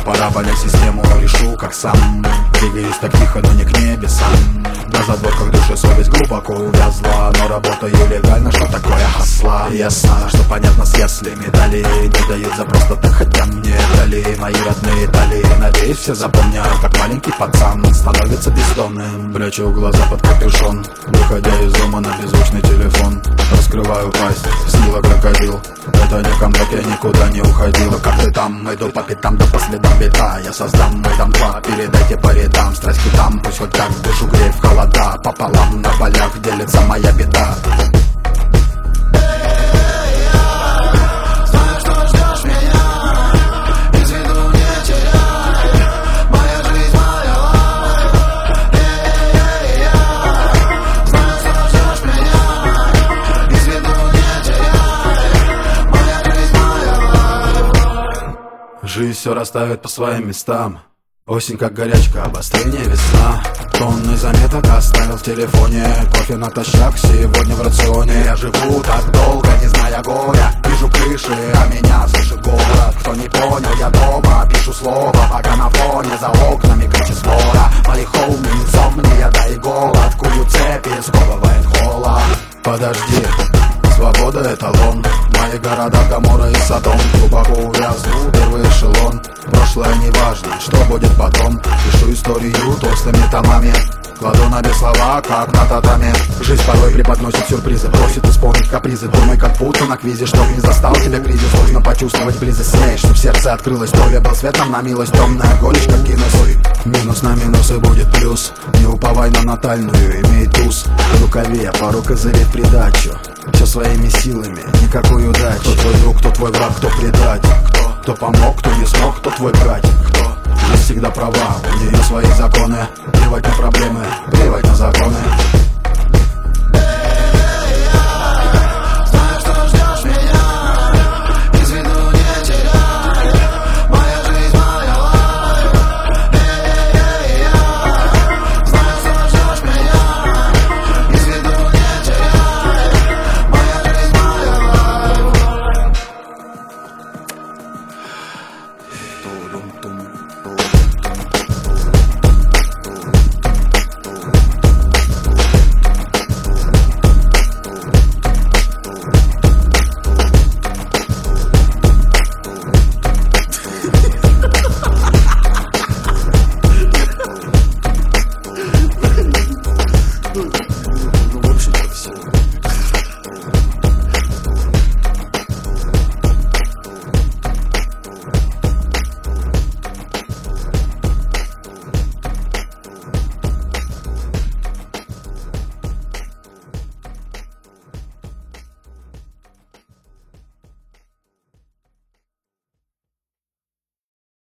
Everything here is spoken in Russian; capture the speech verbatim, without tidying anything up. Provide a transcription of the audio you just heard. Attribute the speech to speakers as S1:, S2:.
S1: пора понять систему, решу как сам. Двигаюсь так тихо, но не к небесам. На задворках души совесть глубоко увязла, но работаю легально, что такое хасла. Ясно, что понятно с если медали не дают за просто так, хотя мне дали мои родные дали. Надеюсь, все запомнят, как маленький пацан становится бездомным. Прячу глаза под капюшон, выходя из дома на беззвучный телефон. Раскрываю пасть, снила крокодил. Это не камбэк, я никуда не уходил. Но как ты там, иду по пятам, да по следам бита. Я создам, мы там два, передайте по рядам. Страсти там, пусть хоть так душу греет в холода. Пополам на полях делится моя беда. Жизнь все расставит по своим местам. Осень как горячка, обострение весна. Тонны заметок оставил в телефоне. Кофе натощак сегодня в рационе. Я живу так долго, не зная горя. Вижу крыши, а меня слышит город. Кто не понял, я дома пишу слово. Пока на фоне за окнами кричи свора. Мои хоуми инсомния, да и голод. Кую цепи, сковывает холод. Подожди, свобода эталон. Мои города Гоморра и Содом. Глубоко увязну, первый эшелон. Прошлое не важно, что будет потом. Пишу историю толстыми томами. Кладу на без слова, как на татами. Жизнь порой преподносит сюрпризы, просит исполнить капризы. Думай, как будто на квизе, чтоб не застал тебя кризис. Сложно почувствовать близость с ней, чтоб сердце открылось. Поле был светом на милость, темная горечь, как кинус. Минус на минус и будет плюс. Не уповай на натальную, имей туз в рукаве, пару козырей в придачу. Все своими силами, никакой удачи. Кто твой друг, кто твой враг, кто предатель. Кто, кто помог, кто не смог, кто твой братик. Кто жизнь всегда права, у нее свои законы. Плевать на проблемы, плевать на законы.